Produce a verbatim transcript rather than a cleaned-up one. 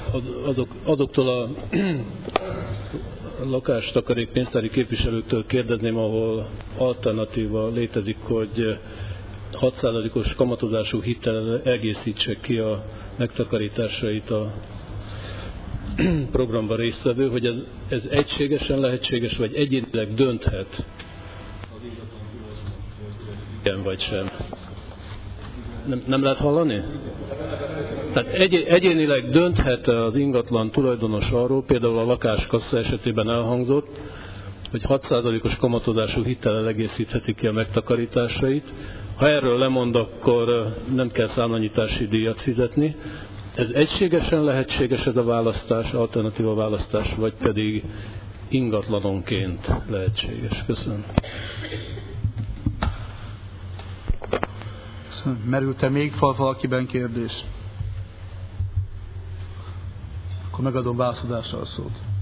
azok, azoktól a lakástakarék pénztári képviselőktől kérdezném, ahol alternatíva létezik, hogy hat százalékos kamatozású hittel egészítse ki a megtakarításait a programban résztvevő, hogy ez, ez egységesen lehetséges, vagy egyénileg dönthet, igen vagy sem. Nem, nem lehet hallani? Tehát egy, egyénileg dönthet az ingatlan tulajdonos arról, például a lakáskassa esetében elhangzott, hogy hat százalékos kamatozású hittellel egészítheti ki a megtakarításait. Ha erről lemond, akkor nem kell számlanyítási díjat fizetni. Ez egységesen lehetséges ez a választás, alternatíva választás, vagy pedig ingatlanonként lehetséges? Köszönöm. Köszönöm. Merült-e még valakiben kérdés? Akkor megadom válaszadásra a szót.